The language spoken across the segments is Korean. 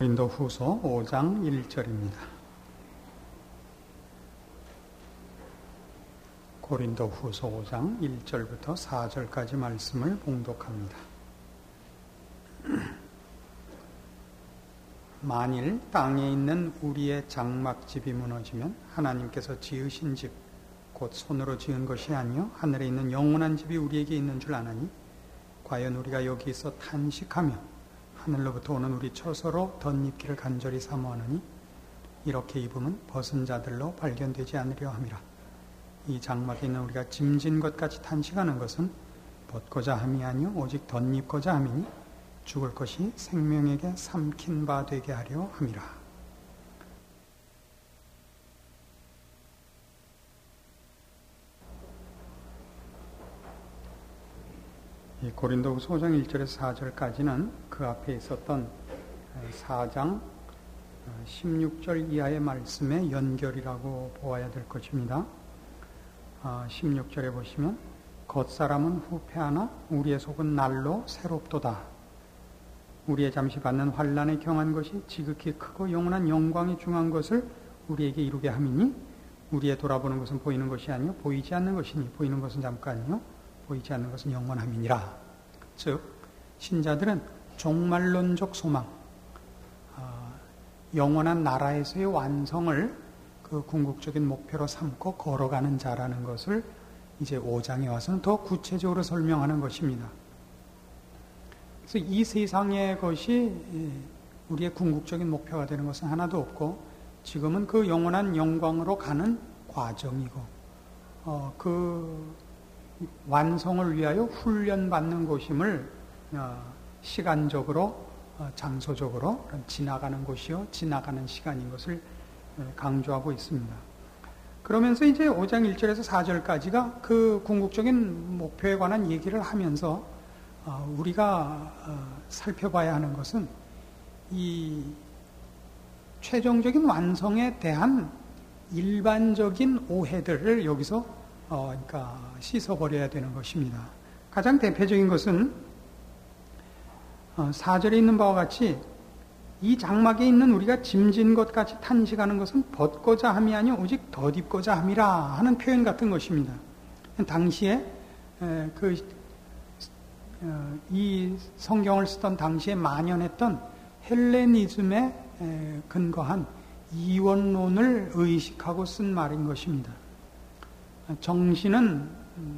고린도후서 5장 1절입니다. 고린도후서 5장 1절부터 4절까지 말씀을 봉독합니다. 만일 땅에 있는 우리의 장막집이 무너지면 하나님께서 지으신 집, 곧 손으로 지은 것이 아니요 하늘에 있는 영원한 집이 우리에게 있는 줄 아나니, 과연 우리가 여기서 탄식하며 하늘로부터 오는 우리 처소로 덧입기를 간절히 사모하느니 이렇게 입으면 벗은 자들로 발견되지 않으려 함이라. 이 장막에 있는 우리가 짐진 것 같이 탄식하는 것은 벗고자 함이 아니요 오직 덧입고자 함이니 죽을 것이 생명에게 삼킨 바 되게 하려 함이라. 이 고린도후서 5장 1절에서 4절까지는 그 앞에 있었던 4장 16절 이하의 말씀의 연결이라고 보아야 될 것입니다. 16절에 보시면 겉사람은 후패하나 우리의 속은 날로 새롭도다. 우리의 잠시 받는 환난에 경한 것이 지극히 크고 영원한 영광이 중한 것을 우리에게 이루게 함이니, 우리의 돌아보는 것은 보이는 것이 아니요 보이지 않는 것이니 보이는 것은 잠깐이요 보이지 않는 것은 영원함이니라. 즉 신자들은 종말론적 소망, 영원한 나라에서의 완성을 그 궁극적인 목표로 삼고 걸어가는 자라는 것을 이제 5장에 와서는 더 구체적으로 설명하는 것입니다. 그래서 이 세상의 것이 우리의 궁극적인 목표가 되는 것은 하나도 없고, 지금은 그 영원한 영광으로 가는 과정이고, 그 완성을 위하여 훈련받는 곳임을 시간적으로, 장소적으로 지나가는 곳이요 지나가는 시간인 것을 강조하고 있습니다. 그러면서 이제 5장 1절에서 4절까지가 그 궁극적인 목표에 관한 얘기를 하면서 우리가 살펴봐야 하는 것은 이 최종적인 완성에 대한 일반적인 오해들을 여기서 그러니까 씻어버려야 되는 것입니다. 가장 대표적인 것은 4절에 있는 바와 같이 이 장막에 있는 우리가 짐진 것 같이 탄식하는 것은 벗고자 함이 아니요 오직 덧입고자 함이라 하는 표현 같은 것입니다. 당시에 이 성경을 쓰던 당시에 만연했던 헬레니즘에 근거한 이원론을 의식하고 쓴 말인 것입니다. 정신은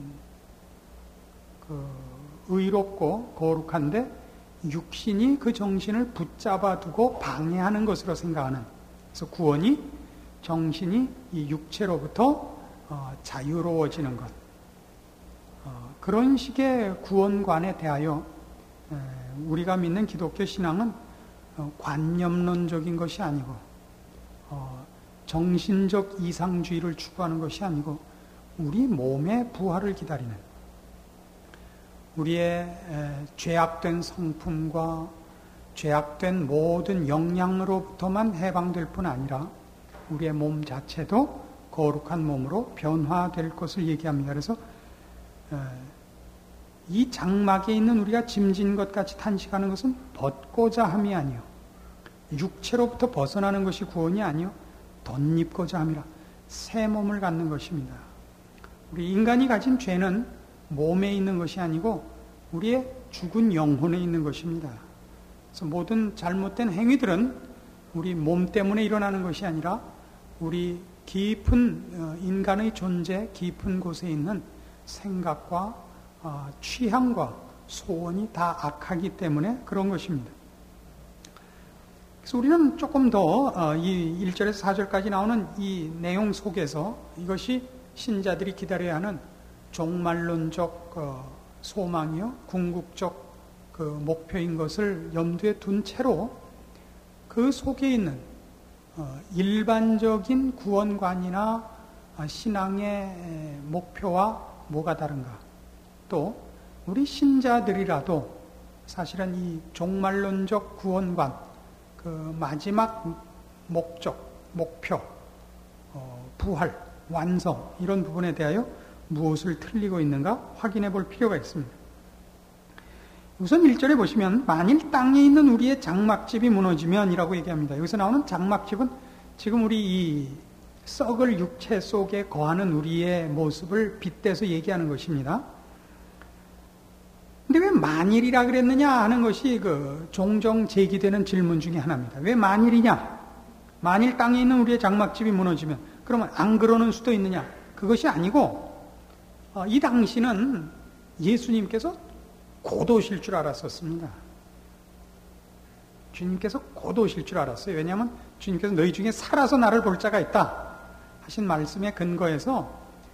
의롭고 거룩한데 육신이 그 정신을 붙잡아 두고 방해하는 것으로 생각하는, 그래서 구원이 정신이 이 육체로부터 자유로워지는 것, 그런 식의 구원관에 대하여 우리가 믿는 기독교 신앙은 관념론적인 것이 아니고 정신적 이상주의를 추구하는 것이 아니고 우리 몸의 부활을 기다리는, 우리의 죄악된 성품과 죄악된 모든 영향으로부터만 해방될 뿐 아니라 우리의 몸 자체도 거룩한 몸으로 변화될 것을 얘기합니다. 그래서 이 장막에 있는 우리가 짐진 것 같이 탄식하는 것은 벗고자 함이 아니요 육체로부터 벗어나는 것이 구원이 아니요 덧입고자 함이라, 새 몸을 갖는 것입니다. 우리 인간이 가진 죄는 몸에 있는 것이 아니고 우리의 죽은 영혼에 있는 것입니다. 그래서 모든 잘못된 행위들은 우리 몸 때문에 일어나는 것이 아니라 우리 깊은 인간의 존재 깊은 곳에 있는 생각과 취향과 소원이 다 악하기 때문에 그런 것입니다. 그래서 우리는 조금 더 이 1절에서 4절까지 나오는 이 내용 속에서 이것이 신자들이 기다려야 하는 종말론적 소망이요 궁극적 그 목표인 것을 염두에 둔 채로 그 속에 있는 일반적인 구원관이나 신앙의 목표와 뭐가 다른가, 또 우리 신자들이라도 사실은 이 종말론적 구원관, 그 마지막 목적, 목표, 부활, 완성, 이런 부분에 대하여 무엇을 틀리고 있는가 확인해 볼 필요가 있습니다. 우선 1절에 보시면 만일 땅에 있는 우리의 장막집이 무너지면 이라고 얘기합니다. 여기서 나오는 장막집은 지금 우리 이 썩을 육체 속에 거하는 우리의 모습을 빗대서 얘기하는 것입니다. 근데 왜 만일이라 그랬느냐 하는 것이 종종 제기되는 질문 중에 하나입니다. 왜 만일이냐? 만일 땅에 있는 우리의 장막집이 무너지면 그러면 안 그러는 수도 있느냐? 그것이 아니고 이 당시는 예수님께서 곧 오실 줄 알았었습니다. 주님께서 곧 오실 줄 알았어요. 왜냐하면 주님께서 너희 중에 살아서 나를 볼 자가 있다 하신 말씀에 근거해서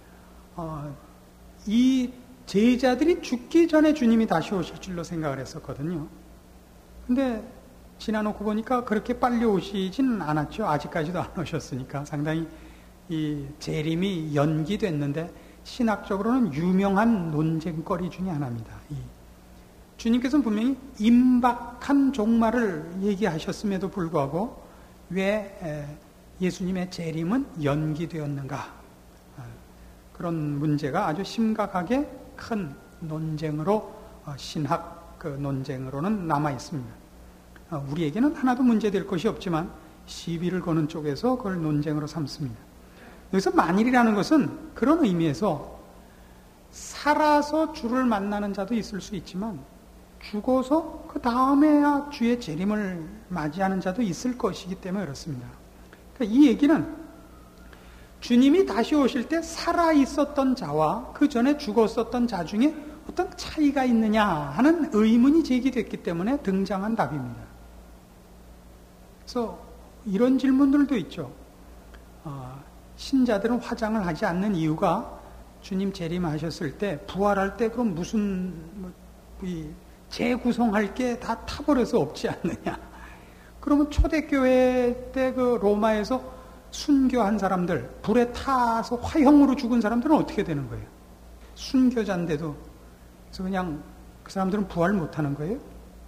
이 제자들이 죽기 전에 주님이 다시 오실 줄로 생각을 했었거든요. 근데 지나놓고 보니까 그렇게 빨리 오시진 않았죠. 아직까지도 안 오셨으니까 상당히 이 재림이 연기됐는데 신학적으로는 유명한 논쟁거리 중에 하나입니다. 주님께서는 분명히 임박한 종말을 얘기하셨음에도 불구하고 왜 예수님의 재림은 연기되었는가? 그런 문제가 아주 심각하게 큰 논쟁으로 신학 논쟁으로는 남아 있습니다. 우리에게는 하나도 문제될 것이 없지만 시비를 거는 쪽에서 그걸 논쟁으로 삼습니다. 여기서 만일이라는 것은 그런 의미에서 살아서 주를 만나는 자도 있을 수 있지만 죽어서 그 다음에야 주의 재림을 맞이하는 자도 있을 것이기 때문에 그렇습니다. 그러니까 이 얘기는 주님이 다시 오실 때 살아 있었던 자와 그 전에 죽었었던 자 중에 어떤 차이가 있느냐 하는 의문이 제기됐기 때문에 등장한 답입니다. 그래서 이런 질문들도 있죠. 신자들은 화장을 하지 않는 이유가 주님 재림하셨을 때 부활할 때 그럼 무슨 재구성할 게 다 타버려서 없지 않느냐. 그러면 초대교회 때 그 로마에서 순교한 사람들, 불에 타서 화형으로 죽은 사람들은 어떻게 되는 거예요? 순교자인데도. 그래서 그냥 그 사람들은 부활 못하는 거예요?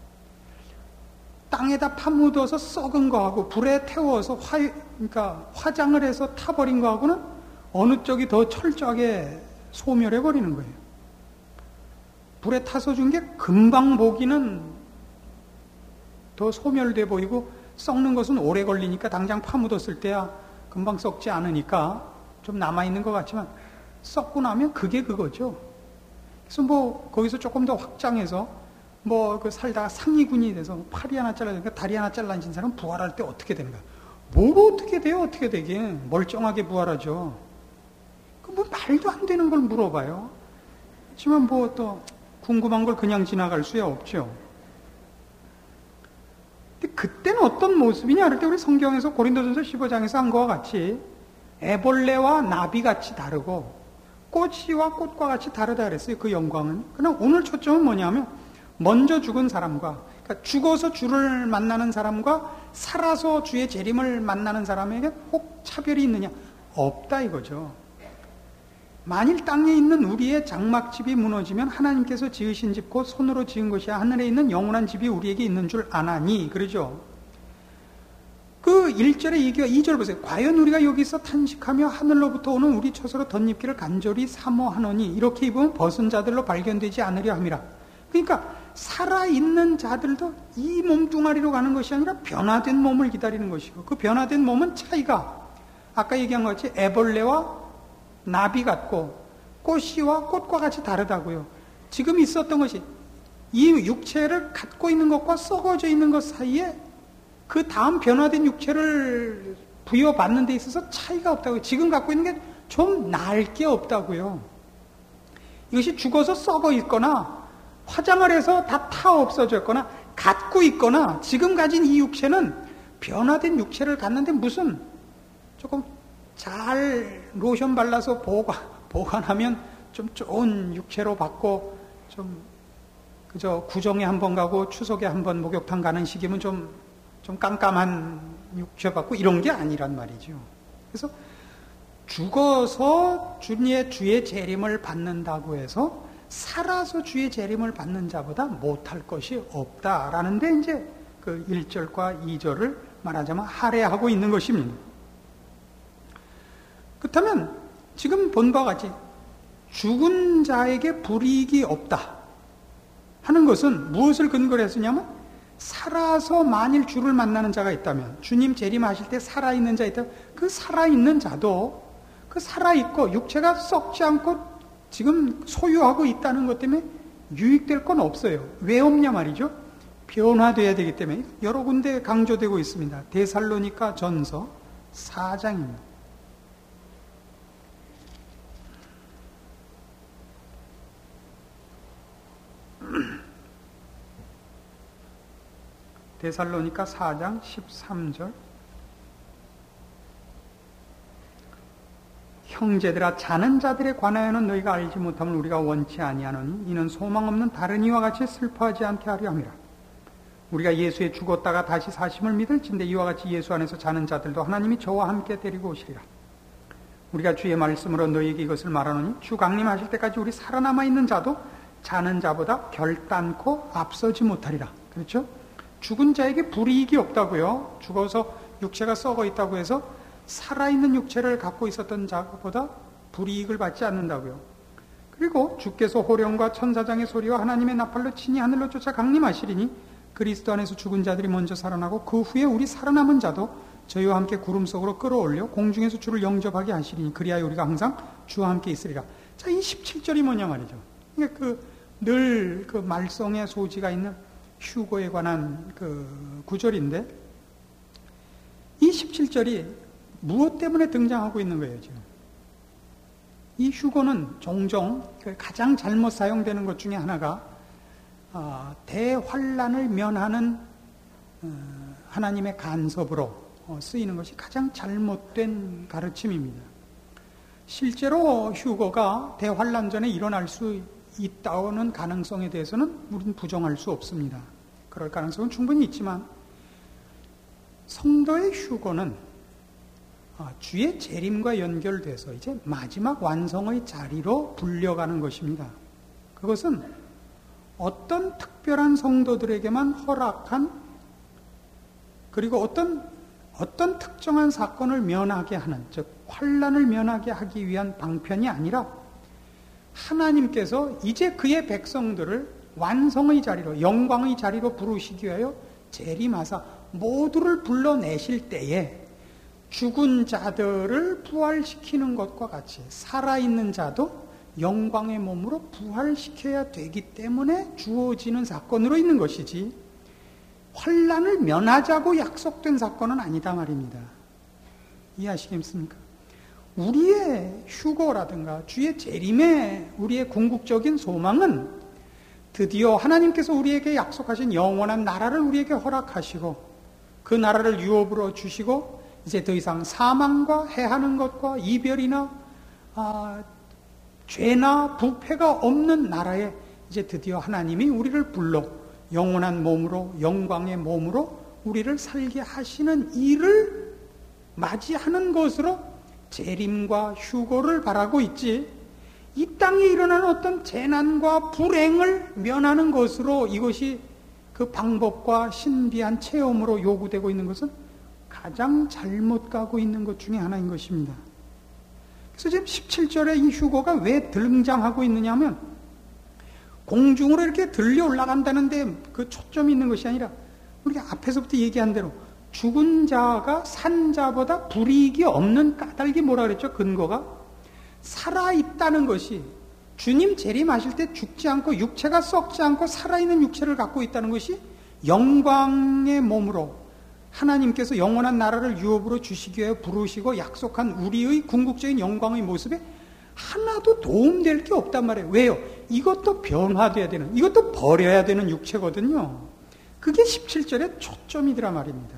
땅에다 파묻어서 썩은 거하고 불에 태워서 그러니까 화장을 해서 타버린 거하고는 어느 쪽이 더 철저하게 소멸해버리는 거예요. 불에 타서 준 게 금방 보기는 더 소멸돼 보이고 썩는 것은 오래 걸리니까 당장 파묻었을 때야 금방 썩지 않으니까 좀 남아있는 것 같지만 썩고 나면 그게 그거죠. 그래서 거기서 조금 더 확장해서 살다가 상위군이 돼서 팔이 하나 잘라지니까 다리 하나 잘라진 사람은 부활할 때 어떻게 되는가? 뭘 어떻게 돼요? 어떻게 되게 멀쩡하게 부활하죠. 말도 안 되는 걸 물어봐요. 하지만 또 궁금한 걸 그냥 지나갈 수야 없죠. 근데 그때는 어떤 모습이냐 할 때 우리 성경에서 고린도전서 15장에서 한 거와 같이 애벌레와 나비같이 다르고 꽃이와 꽃과 같이 다르다 그랬어요. 그 영광은. 그러나 오늘 초점은 뭐냐면 먼저 죽은 사람과 그러니까 죽어서 주를 만나는 사람과 살아서 주의 재림을 만나는 사람에게 꼭 차별이 있느냐? 없다 이거죠. 만일 땅에 있는 우리의 장막집이 무너지면 하나님께서 지으신 집 곧 손으로 지은 것이야 하늘에 있는 영원한 집이 우리에게 있는 줄 아나니 그러죠. 그 1절의 2절 보세요. 과연 우리가 여기서 탄식하며 하늘로부터 오는 우리 처소로 덧입기를 간절히 사모하노니 이렇게 입으면 벗은 자들로 발견되지 않으려 함이라. 그러니까 살아있는 자들도 이 몸뚱아리로 가는 것이 아니라 변화된 몸을 기다리는 것이고 그 변화된 몸은 차이가 아까 얘기한 것 같이 애벌레와 나비 같고 꽃이와 꽃과 같이 다르다고요. 지금 있었던 것이 이 육체를 갖고 있는 것과 썩어져 있는 것 사이에 그 다음 변화된 육체를 부여받는 데 있어서 차이가 없다고요. 지금 갖고 있는 게 좀 나을 게 없다고요. 이것이 죽어서 썩어 있거나 화장을 해서 다 타 없어졌거나 갖고 있거나 지금 가진 이 육체는 변화된 육체를 갖는데 무슨 조금 잘 로션 발라서 보관하면 좀 좋은 육체로 받고 좀 그저 구정에 한 번 가고 추석에 한 번 목욕탕 가는 시기면 좀 깜깜한 육체 받고 이런 게 아니란 말이죠. 그래서 죽어서 주의 재림을 받는다고 해서 살아서 주의 재림을 받는 자보다 못할 것이 없다라는 데 이제 그 1절과 2절을 말하자면 할애하고 있는 것입니다. 그렇다면 지금 본 바와 같이 죽은 자에게 불이익이 없다 하는 것은 무엇을 근거로 했으냐면 살아서 만일 주를 만나는 자가 있다면, 주님 재림하실 때 살아있는 자 있다면 그 살아있는 자도 그 살아있고 육체가 썩지 않고 지금 소유하고 있다는 것 때문에 유익될 건 없어요. 왜 없냐 말이죠. 변화돼야 되기 때문에 여러 군데 강조되고 있습니다. 데살로니가 전서 4장입니다. 데살로니가 4장 13절. 형제들아, 자는 자들에 관하여는 너희가 알지 못함을 우리가 원치 아니하노니 이는 소망 없는 다른 이와 같이 슬퍼하지 않게 하려 함이라. 우리가 예수에 죽었다가 다시 사심을 믿을진대 이와 같이 예수 안에서 자는 자들도 하나님이 저와 함께 데리고 오시리라. 우리가 주의 말씀으로 너희에게 이것을 말하노니 주 강림하실 때까지 우리 살아남아 있는 자도 자는 자보다 결단코 앞서지 못하리라. 그렇죠? 죽은 자에게 불이익이 없다고요. 죽어서 육체가 썩어 있다고 해서 살아있는 육체를 갖고 있었던 자보다 불이익을 받지 않는다고요. 그리고 주께서 호령과 천사장의 소리와 하나님의 나팔로 친히 하늘로 쫓아 강림하시리니 그리스도 안에서 죽은 자들이 먼저 살아나고 그 후에 우리 살아남은 자도 저희와 함께 구름 속으로 끌어올려 공중에서 주를 영접하게 하시리니 그리하여 우리가 항상 주와 함께 있으리라. 자, 이 17절이 뭐냐 말이죠. 그러니까 늘 그 말썽의 소지가 있는 휴거에 관한 그 구절인데, 이 17절이 무엇 때문에 등장하고 있는 거예요, 지금? 이 휴거는 종종 가장 잘못 사용되는 것 중에 하나가 대환란을 면하는 하나님의 간섭으로 쓰이는 것이 가장 잘못된 가르침입니다. 실제로 휴거가 대환란 전에 일어날 수 있다는 가능성에 대해서는 우리는 부정할 수 없습니다. 그럴 가능성은 충분히 있지만 성도의 휴거는 주의 재림과 연결돼서 이제 마지막 완성의 자리로 불려가는 것입니다. 그것은 어떤 특별한 성도들에게만 허락한, 그리고 어떤 특정한 사건을 면하게 하는, 즉 환난을 면하게 하기 위한 방편이 아니라 하나님께서 이제 그의 백성들을 완성의 자리로, 영광의 자리로 부르시기 위하여 재림하사 모두를 불러내실 때에 죽은 자들을 부활시키는 것과 같이 살아있는 자도 영광의 몸으로 부활시켜야 되기 때문에 주어지는 사건으로 있는 것이지, 환난을 면하자고 약속된 사건은 아니다 말입니다. 이해하시겠습니까? 우리의 휴거라든가 주의 재림의 우리의 궁극적인 소망은 드디어 하나님께서 우리에게 약속하신 영원한 나라를 우리에게 허락하시고 그 나라를 유업으로 주시고 이제 더 이상 사망과 해하는 것과 이별이나 죄나 부패가 없는 나라에 이제 드디어 하나님이 우리를 불러 영원한 몸으로, 영광의 몸으로 우리를 살게 하시는 일을 맞이하는 것으로 재림과 휴거를 바라고 있지, 이 땅에 일어나는 어떤 재난과 불행을 면하는 것으로 이것이 그 방법과 신비한 체험으로 요구되고 있는 것은 가장 잘못 가고 있는 것 중에 하나인 것입니다. 그래서 지금 17절에 이 휴거가 왜 등장하고 있느냐 하면, 공중으로 이렇게 들려 올라간다는데 그 초점이 있는 것이 아니라 우리가 앞에서부터 얘기한 대로 죽은 자가 산 자보다 불이익이 없는 까닭이 뭐라 그랬죠? 근거가 살아있다는 것이, 주님 재림하실 때 죽지 않고 육체가 썩지 않고 살아있는 육체를 갖고 있다는 것이 영광의 몸으로 하나님께서 영원한 나라를 유업으로 주시기 위해 부르시고 약속한 우리의 궁극적인 영광의 모습에 하나도 도움될 게 없단 말이에요. 왜요? 이것도 변화돼야 되는, 이것도 버려야 되는 육체거든요. 그게 17절의 초점이더라 말입니다.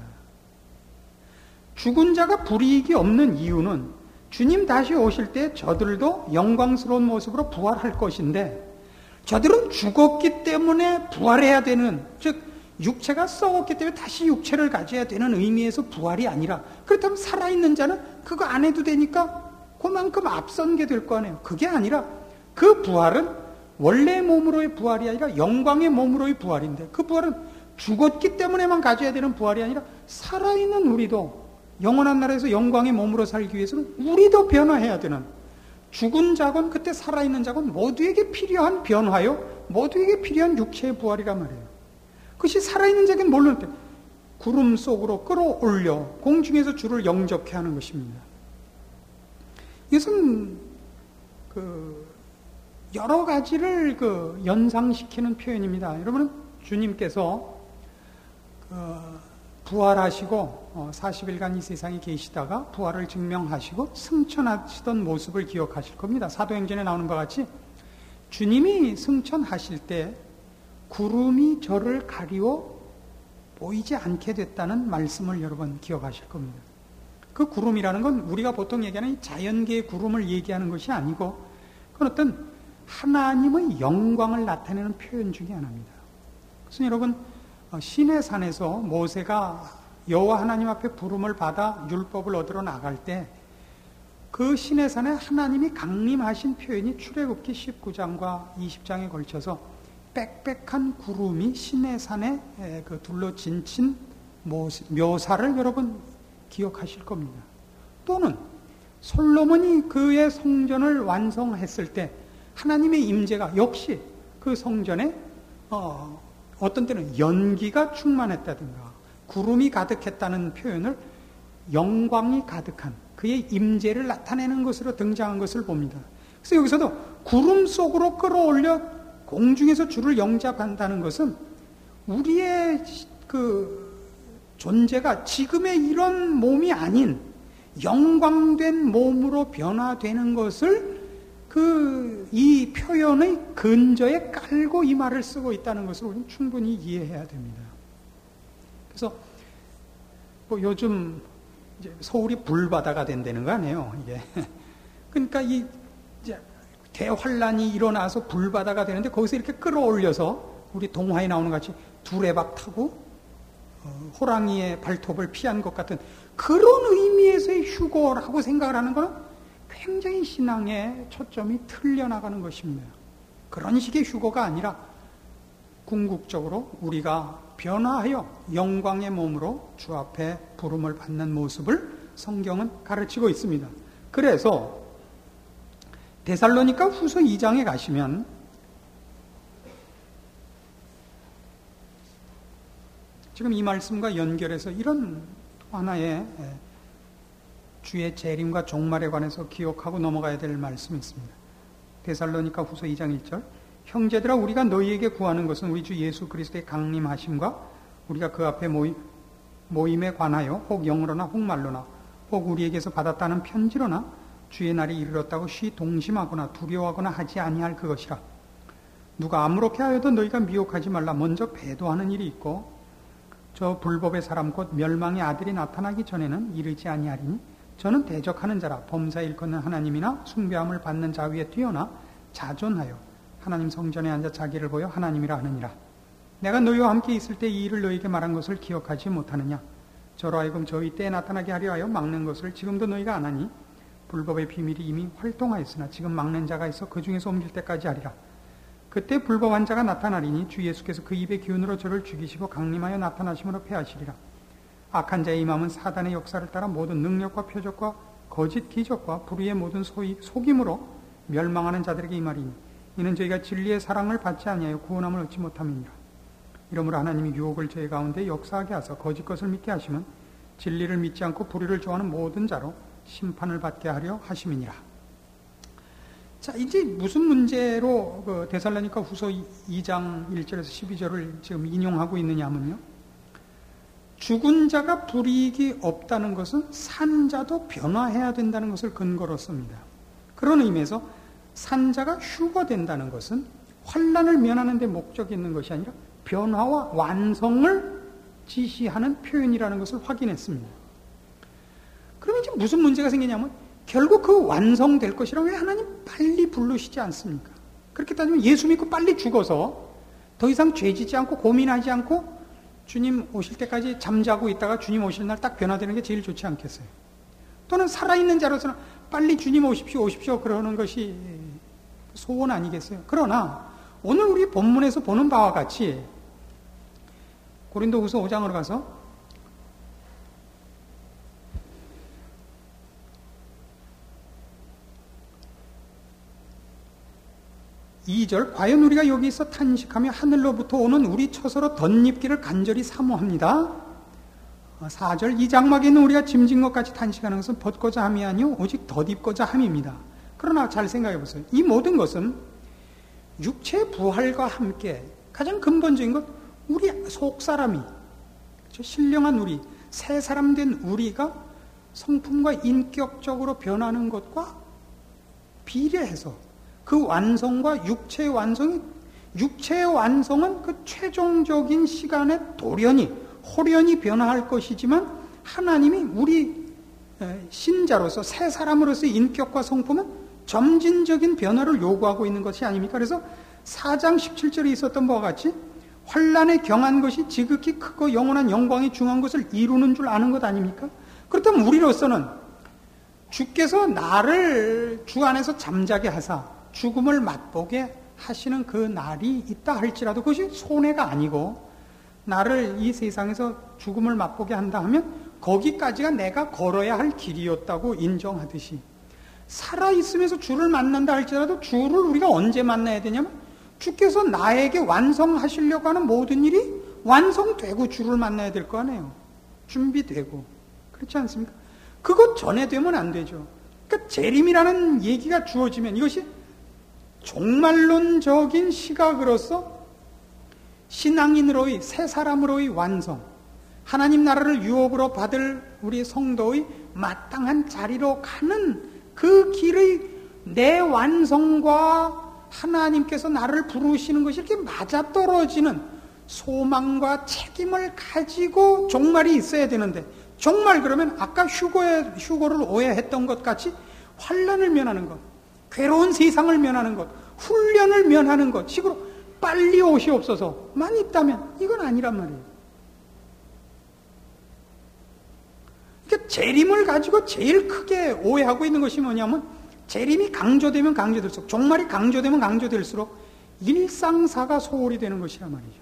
죽은 자가 불이익이 없는 이유는 주님 다시 오실 때 저들도 영광스러운 모습으로 부활할 것인데, 저들은 죽었기 때문에 부활해야 되는, 즉 육체가 썩었기 때문에 다시 육체를 가져야 되는 의미에서 부활이 아니라, 그렇다면 살아있는 자는 그거 안 해도 되니까 그만큼 앞선 게 될 거 아니에요. 그게 아니라 그 부활은 원래 몸으로의 부활이 아니라 영광의 몸으로의 부활인데, 그 부활은 죽었기 때문에만 가져야 되는 부활이 아니라 살아있는 우리도 영원한 나라에서 영광의 몸으로 살기 위해서는 우리도 변화해야 되는, 죽은 자건 그때 살아있는 자건 모두에게 필요한 변화요 모두에게 필요한 육체의 부활이란 말이에요. 그것이 살아있는 자에게는 뭘로 때 구름 속으로 끌어올려 공중에서 주를 영접케 하는 것입니다. 이것은 여러 가지를 연상시키는 표현입니다. 여러분은 주님께서 부활하시고 40일간 이 세상에 계시다가 부활을 증명하시고 승천하시던 모습을 기억하실 겁니다. 사도행전에 나오는 것 같이 주님이 승천하실 때 구름이 저를 가리워 보이지 않게 됐다는 말씀을 여러분 기억하실 겁니다. 그 구름이라는 건 우리가 보통 얘기하는 자연계의 구름을 얘기하는 것이 아니고 그건 어떤 하나님의 영광을 나타내는 표현 중에 하나입니다. 그래서 여러분 시내산에서 모세가 여호와 하나님 앞에 부름을 받아 율법을 얻으러 나갈 때 그 시내산에 하나님이 강림하신 표현이 출애굽기 19장과 20장에 걸쳐서 빽빽한 구름이 시내산에 둘러진친 묘사를 여러분 기억하실 겁니다. 또는 솔로몬이 그의 성전을 완성했을 때 하나님의 임재가 역시 그 성전에 어떤 때는 연기가 충만했다든가 구름이 가득했다는 표현을 영광이 가득한 그의 임재를 나타내는 것으로 등장한 것을 봅니다. 그래서 여기서도 구름 속으로 끌어올려 공중에서 주를 영접한다는 것은 우리의 존재가 지금의 이런 몸이 아닌 영광된 몸으로 변화되는 것을 이 표현의 근저에 깔고 이 말을 쓰고 있다는 것을 우리는 충분히 이해해야 됩니다. 그래서 요즘 이제 서울이 불바다가 된다는 거 아니에요, 이게. 그러니까 이제 대환란이 일어나서 불바다가 되는데 거기서 이렇게 끌어올려서 우리 동화에 나오는 것 같이 두레박 타고 호랑이의 발톱을 피한 것 같은 그런 의미에서의 휴거라고 생각을 하는 것은 굉장히 신앙의 초점이 틀려나가는 것입니다. 그런 식의 휴거가 아니라 궁극적으로 우리가 변화하여 영광의 몸으로 주 앞에 부름을 받는 모습을 성경은 가르치고 있습니다. 그래서 데살로니가 후서 2장에 가시면 지금 이 말씀과 연결해서 이런 하나의 주의 재림과 종말에 관해서 기억하고 넘어가야 될 말씀이 있습니다. 데살로니가 후서 2장 1절 형제들아 우리가 너희에게 구하는 것은 우리 주 예수 그리스도의 강림하심과 우리가 그 앞에 모임에 관하여 혹 영으로나 혹 말로나 혹 우리에게서 받았다는 편지로나 주의 날이 이르렀다고 쉬 동심하거나 두려워하거나 하지 아니할 그것이라. 누가 아무렇게 하여도 너희가 미혹하지 말라. 먼저 배도하는 일이 있고 저 불법의 사람 곧 멸망의 아들이 나타나기 전에는 이르지 아니하리니 저는 대적하는 자라 범사 일컫는 하나님이나 숭배함을 받는 자 위에 뛰어나 자존하여 하나님 성전에 앉아 자기를 보여 하나님이라 하느니라. 내가 너희와 함께 있을 때 이 일을 너희에게 말한 것을 기억하지 못하느냐. 저로 하여금 저희 때에 나타나게 하려 하여 막는 것을 지금도 너희가 안 하니 불법의 비밀이 이미 활동하였으나 지금 막는 자가 있어 그 중에서 옮길 때까지 하리라. 그때 불법한 자가 나타나리니 주 예수께서 그 입의 기운으로 저를 죽이시고 강림하여 나타나심으로 패하시리라. 악한 자의 임함은 사단의 역사를 따라 모든 능력과 표적과 거짓 기적과 불의의 모든 속임으로 멸망하는 자들에게 임하리니 이는 저희가 진리의 사랑을 받지 아니하여 구원함을 얻지 못함이니라. 이러므로 하나님이 유혹을 저희 가운데 역사하게 하사 거짓 것을 믿게 하시면 진리를 믿지 않고 불의를 좋아하는 모든 자로 심판을 받게 하려 하심이니라. 자, 이제 무슨 문제로 데살로니가 후서 2장 1절에서 12절을 지금 인용하고 있느냐 하면요. 죽은 자가 불이익이 없다는 것은 산 자도 변화해야 된다는 것을 근거로 씁니다. 그런 의미에서 산 자가 휴거된다는 것은 환난을 면하는 데 목적이 있는 것이 아니라 변화와 완성을 지시하는 표현이라는 것을 확인했습니다. 그러면 이제 무슨 문제가 생기냐면 결국 그 완성될 것이라고 왜 하나님 빨리 부르시지 않습니까? 그렇게 따지면 예수 믿고 빨리 죽어서 더 이상 죄지지 않고 고민하지 않고 주님 오실 때까지 잠자고 있다가 주님 오실 날 딱 변화되는 게 제일 좋지 않겠어요? 또는 살아있는 자로서는 빨리 주님 오십시오 오십시오 그러는 것이 소원 아니겠어요? 그러나 오늘 우리 본문에서 보는 바와 같이 고린도후서 5장으로 가서 2절 과연 우리가 여기서 탄식하며 하늘로부터 오는 우리 처소로 덧입기를 간절히 사모합니다. 4절 이 장막에 있는 우리가 짐진 것 같이 탄식하는 것은 벗고자 함이 아니요 오직 덧입고자 함입니다. 그러나 잘 생각해 보세요. 이 모든 것은 육체의 부활과 함께 가장 근본적인 것 우리 속사람이 신령한 우리 새 사람 된 우리가 성품과 인격적으로 변하는 것과 비례해서 그 완성과 육체의 완성은 그 최종적인 시간에 호련히 변화할 것이지만 하나님이 우리 신자로서 새 사람으로서의 인격과 성품은 점진적인 변화를 요구하고 있는 것이 아닙니까? 그래서 4장 17절에 있었던 바와 같이 환난에 경한 것이 지극히 크고 영원한 영광이 중한 것을 이루는 줄 아는 것 아닙니까? 그렇다면 우리로서는 주께서 나를 주 안에서 잠자게 하사 죽음을 맛보게 하시는 그 날이 있다 할지라도 그것이 손해가 아니고 나를 이 세상에서 죽음을 맛보게 한다 하면 거기까지가 내가 걸어야 할 길이었다고 인정하듯이 살아있으면서 주를 만난다 할지라도 주를 우리가 언제 만나야 되냐면 주께서 나에게 완성하시려고 하는 모든 일이 완성되고 주를 만나야 될 거 아니에요. 준비되고. 그렇지 않습니까? 그것 전에 되면 안 되죠. 그러니까 재림이라는 얘기가 주어지면 이것이 종말론적인 시각으로서 신앙인으로의 새 사람으로의 완성, 하나님 나라를 유업으로 받을 우리 성도의 마땅한 자리로 가는 그 길의 내 완성과 하나님께서 나를 부르시는 것이 이렇게 맞아떨어지는 소망과 책임을 가지고 종말이 있어야 되는데 종말 그러면 아까 휴고를 오해했던 것 같이 환난을 면하는 것, 괴로운 세상을 면하는 것, 훈련을 면하는 것 식으로 빨리 오시옵소서만 있다면 이건 아니란 말이에요. 그러니까 재림을 가지고 제일 크게 오해하고 있는 것이 뭐냐면 재림이 강조되면 강조될수록 종말이 강조되면 강조될수록 일상사가 소홀히 되는 것이란 말이죠.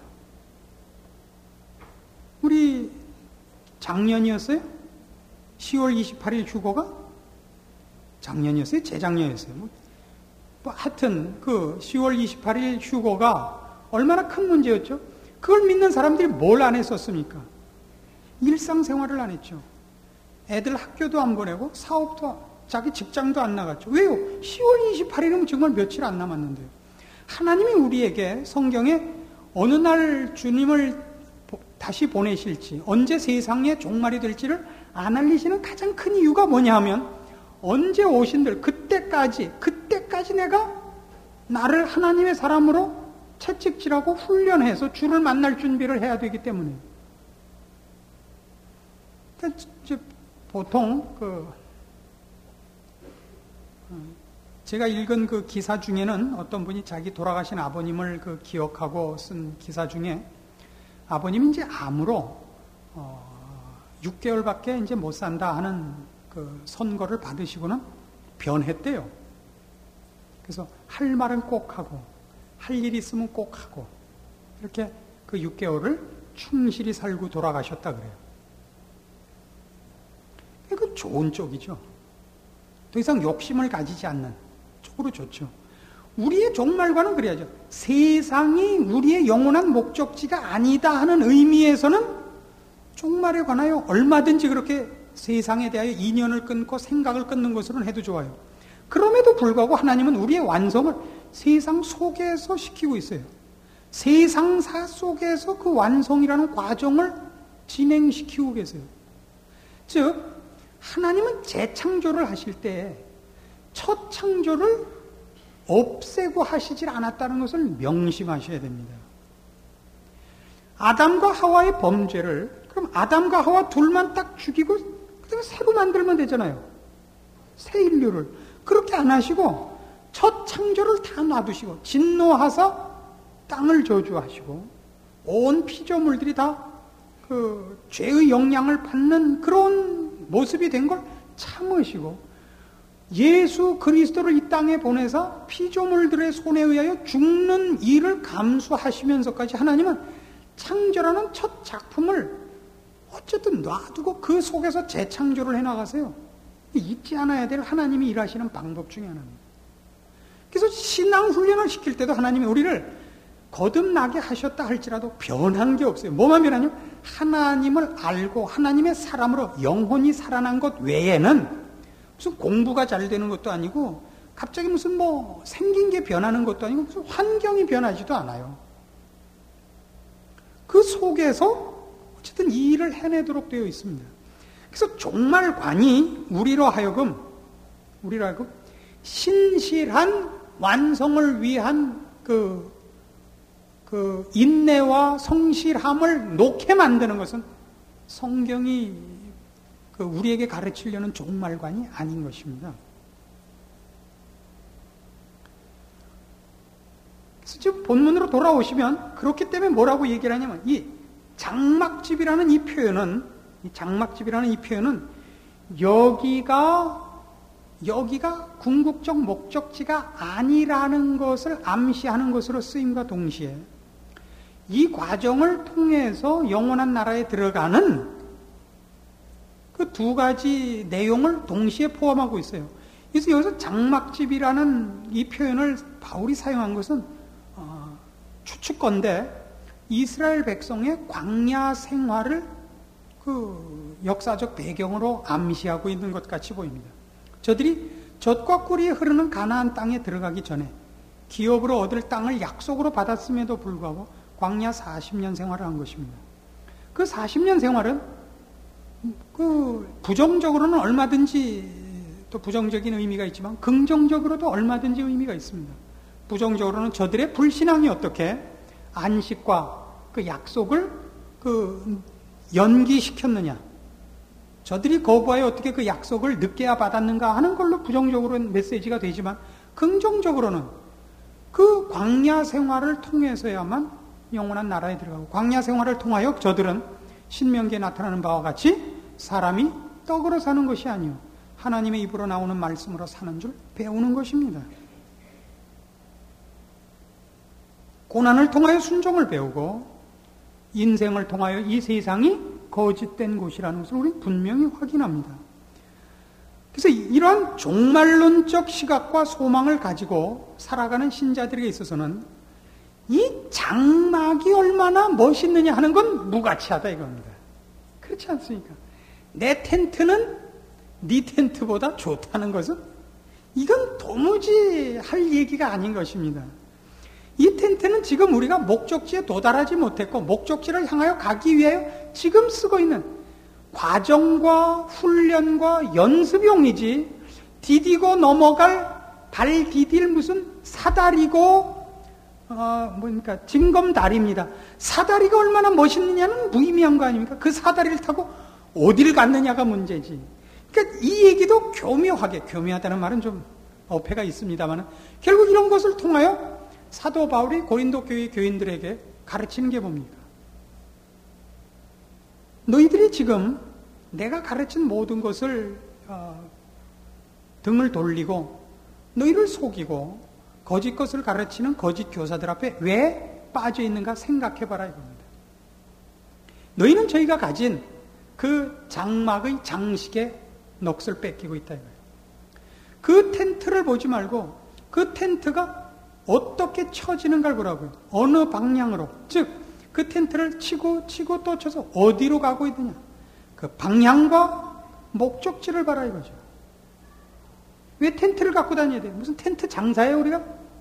우리 작년이었어요? 10월 28일 휴고가? 작년이었어요? 재작년이었어요? 하여튼 그 10월 28일 휴고가 얼마나 큰 문제였죠? 그걸 믿는 사람들이 뭘 안 했었습니까? 일상생활을 안 했죠. 애들 학교도 안 보내고 사업도 자기 직장도 안 나갔죠. 왜요? 10월 28일이면 정말 며칠 안 남았는데요. 하나님이 우리에게 성경에 어느 날 주님을 다시 보내실지 언제 세상의 종말이 될지를 안 알리시는 가장 큰 이유가 뭐냐 하면 언제 오신들 그때까지 내가 나를 하나님의 사람으로 채찍질하고 훈련해서 주를 만날 준비를 해야 되기 때문에 보통 제가 읽은 그 기사 중에는 어떤 분이 자기 돌아가신 아버님을 기억하고 쓴 기사 중에 아버님이 이제 암으로 6개월밖에 이제 못 산다 하는 그 선고를 받으시고는 변했대요. 그래서 할 말은 꼭 하고 할 일 있으면 꼭 하고 이렇게 그 6개월을 충실히 살고 돌아가셨다 그래요. 그 좋은 쪽이죠. 더 이상 욕심을 가지지 않는 쪽으로 좋죠. 우리의 종말과는 그래야죠. 세상이 우리의 영원한 목적지가 아니다 하는 의미에서는 종말에 관하여 얼마든지 그렇게 세상에 대하여 인연을 끊고 생각을 끊는 것으로는 해도 좋아요. 그럼에도 불구하고 하나님은 우리의 완성을 세상 속에서 시키고 있어요. 세상사 속에서 그 완성이라는 과정을 진행시키고 계세요. 즉 하나님은 재창조를 하실 때 첫 창조를 없애고 하시질 않았다는 것을 명심하셔야 됩니다. 아담과 하와의 범죄를 그럼 아담과 하와 둘만 딱 죽이고 그다음에 새로 만들면 되잖아요. 새 인류를 그렇게 안 하시고 첫 창조를 다 놔두시고 진노하사 땅을 저주하시고 온 피조물들이 다 그 죄의 영향을 받는 그런 모습이 된 걸 참으시고 예수 그리스도를 이 땅에 보내서 피조물들의 손에 의하여 죽는 일을 감수하시면서까지 하나님은 창조라는 첫 작품을 어쨌든 놔두고 그 속에서 재창조를 해나가세요. 잊지 않아야 될 하나님이 일하시는 방법 중에 하나입니다. 그래서 신앙 훈련을 시킬 때도 하나님이 우리를 거듭나게 하셨다 할지라도 변한 게 없어요. 뭐만 변하냐? 하나님을 알고 하나님의 사람으로 영혼이 살아난 것 외에는 무슨 공부가 잘 되는 것도 아니고 갑자기 무슨 뭐 생긴 게 변하는 것도 아니고 무슨 환경이 변하지도 않아요. 그 속에서 어쨌든 이 일을 해내도록 되어 있습니다. 그래서 종말관이 우리로 하여금 신실한 완성을 위한 그 인내와 성실함을 놓게 만드는 것은 성경이 우리에게 가르치려는 종말관이 아닌 것입니다. 그래서 지금 본문으로 돌아오시면 그렇기 때문에 뭐라고 얘기를 하냐면 이 장막집이라는 이 표현은 여기가 궁극적 목적지가 아니라는 것을 암시하는 것으로 쓰임과 동시에 이 과정을 통해서 영원한 나라에 들어가는 그 두 가지 내용을 동시에 포함하고 있어요. 그래서 여기서 장막집이라는 이 표현을 바울이 사용한 것은 추측건데 이스라엘 백성의 광야 생활을 그 역사적 배경으로 암시하고 있는 것 같이 보입니다. 저들이 젖과 꿀이 흐르는 가나안 땅에 들어가기 전에 기업으로 얻을 땅을 약속으로 받았음에도 불구하고 광야 40년 생활을 한 것입니다. 그 40년 생활은 부정적으로는 얼마든지 또 부정적인 의미가 있지만 긍정적으로도 얼마든지 의미가 있습니다. 부정적으로는 저들의 불신앙이 어떻게 안식과 그 약속을 연기시켰느냐, 저들이 거부하여 어떻게 그 약속을 늦게야 받았는가 하는 걸로 부정적으로는 메시지가 되지만 긍정적으로는 그 광야 생활을 통해서야만 영원한 나라에 들어가고 광야 생활을 통하여 저들은 신명기에 나타나는 바와 같이 사람이 떡으로 사는 것이 아니요 하나님의 입으로 나오는 말씀으로 사는 줄 배우는 것입니다. 고난을 통하여 순종을 배우고 인생을 통하여 이 세상이 거짓된 곳이라는 것을 우리는 분명히 확인합니다. 그래서 이러한 종말론적 시각과 소망을 가지고 살아가는 신자들에게 있어서는 이 장막이 얼마나 멋있느냐 하는 건 무가치하다 이겁니다. 그렇지 않습니까? 내 텐트는 네 텐트보다 좋다는 것은 이건 도무지 할 얘기가 아닌 것입니다. 이 텐트는 지금 우리가 목적지에 도달하지 못했고 목적지를 향하여 가기 위하여 지금 쓰고 있는 과정과 훈련과 연습용이지 디디고 넘어갈 발 디딜 무슨 사다리고 징검다리입니다. 사다리가 얼마나 멋있느냐는 무의미한 거 아닙니까? 그 사다리를 타고 어디를 갔느냐가 문제지. 그러니까 이 얘기도 교묘하다는 말은 좀 어폐가 있습니다만 결국 이런 것을 통하여 사도 바울이 고린도 교회 교인들에게 가르치는 게 뭡니까? 너희들이 지금 내가 가르친 모든 것을 등을 돌리고 너희를 속이고 거짓 것을 가르치는 거짓 교사들 앞에 왜 빠져 있는가 생각해봐라 이겁니다. 너희는 저희가 가진 그 장막의 장식에 넋을 뺏기고 있다 이거예요. 그 텐트를 보지 말고 그 텐트가 어떻게 쳐지는가를 보라고요. 어느 방향으로, 즉 그 텐트를 치고 또 쳐서 어디로 가고 있느냐, 그 방향과 목적지를 봐라 이거죠. 왜 텐트를 갖고 다녀야 돼요? 무슨 텐트 장사예요 우리가?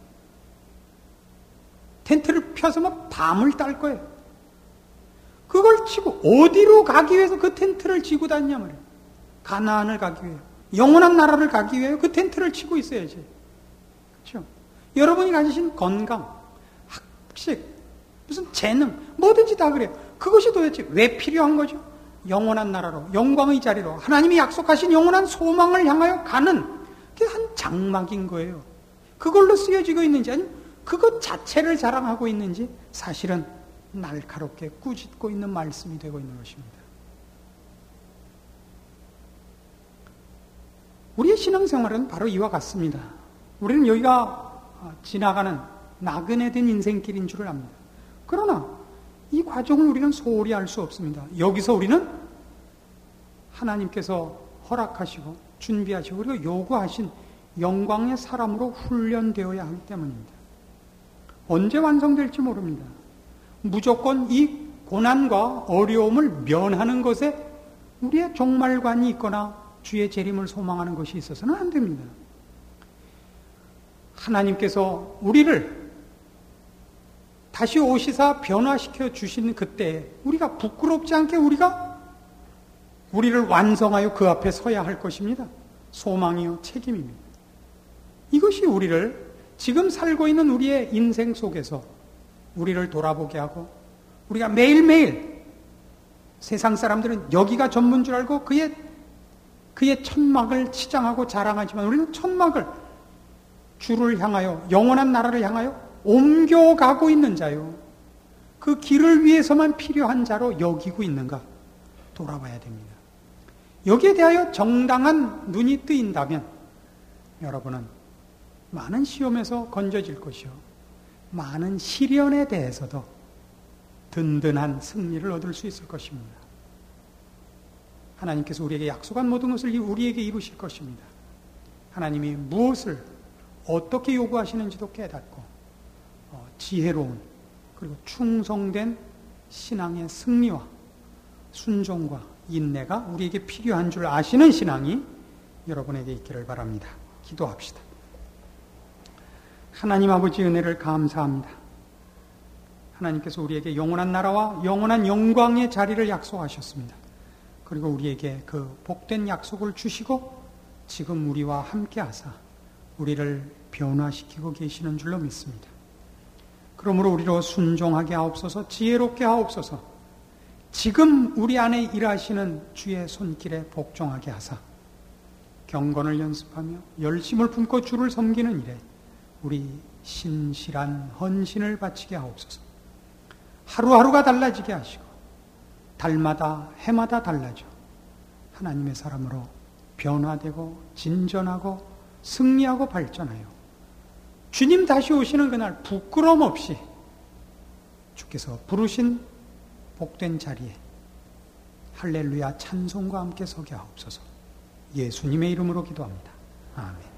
텐트를 펴서 막 밤을 딸 거예요. 그걸 치고 어디로 가기 위해서 그 텐트를 치고 다니냐 말이에요. 가나안을 가기 위해, 영원한 나라를 가기 위해 그 텐트를 치고 있어야지. 그렇죠? 여러분이 가지신 건강, 학식, 무슨 재능, 뭐든지 다 그래요. 그것이 도대체 왜 필요한 거죠? 영원한 나라로, 영광의 자리로, 하나님이 약속하신 영원한 소망을 향하여 가는 그게 한 장막인 거예요. 그걸로 쓰여지고 있는지 아니면 그것 자체를 자랑하고 있는지 사실은 날카롭게 꾸짖고 있는 말씀이 되고 있는 것입니다. 우리의 신앙생활은 바로 이와 같습니다. 우리는 여기가 지나가는 나그네 된 인생길인 줄을 압니다. 그러나 이 과정을 우리는 소홀히 알 수 없습니다. 여기서 우리는 하나님께서 허락하시고 준비하시고 우리가 요구하신 영광의 사람으로 훈련되어야 하기 때문입니다. 언제 완성될지 모릅니다. 무조건 이 고난과 어려움을 면하는 것에 우리의 종말관이 있거나 주의 재림을 소망하는 것이 있어서는 안 됩니다. 하나님께서 우리를 다시 오시사 변화시켜 주신 그때 우리가 부끄럽지 않게 우리를 완성하여 그 앞에 서야 할 것입니다. 소망이요 책임입니다. 이것이 우리를 지금 살고 있는 우리의 인생 속에서 우리를 돌아보게 하고 우리가 매일매일 세상 사람들은 여기가 전부인 줄 알고 그의 천막을 치장하고 자랑하지만 우리는 천막을 주를 향하여 영원한 나라를 향하여 옮겨가고 있는 자요. 그 길을 위해서만 필요한 자로 여기고 있는가 돌아봐야 됩니다. 여기에 대하여 정당한 눈이 뜨인다면 여러분은 많은 시험에서 건져질 것이요. 많은 시련에 대해서도 든든한 승리를 얻을 수 있을 것입니다. 하나님께서 우리에게 약속한 모든 것을 우리에게 이루실 것입니다. 하나님이 무엇을 어떻게 요구하시는지도 깨닫고 지혜로운 그리고 충성된 신앙의 승리와 순종과 인내가 우리에게 필요한 줄 아시는 신앙이 여러분에게 있기를 바랍니다. 기도합시다. 하나님 아버지 은혜를 감사합니다. 하나님께서 우리에게 영원한 나라와 영원한 영광의 자리를 약속하셨습니다. 그리고 우리에게 그 복된 약속을 주시고 지금 우리와 함께 하사 우리를 변화시키고 계시는 줄로 믿습니다. 그러므로 우리로 순종하게 하옵소서, 지혜롭게 하옵소서, 지금 우리 안에 일하시는 주의 손길에 복종하게 하사 경건을 연습하며 열심을 품고 주를 섬기는 일에 우리 신실한 헌신을 바치게 하옵소서. 하루하루가 달라지게 하시고 달마다 해마다 달라져 하나님의 사람으로 변화되고 진전하고 승리하고 발전하여 주님 다시 오시는 그날 부끄러움 없이 주께서 부르신 복된 자리에 할렐루야 찬송과 함께 서게 하옵소서. 예수님의 이름으로 기도합니다. 아멘.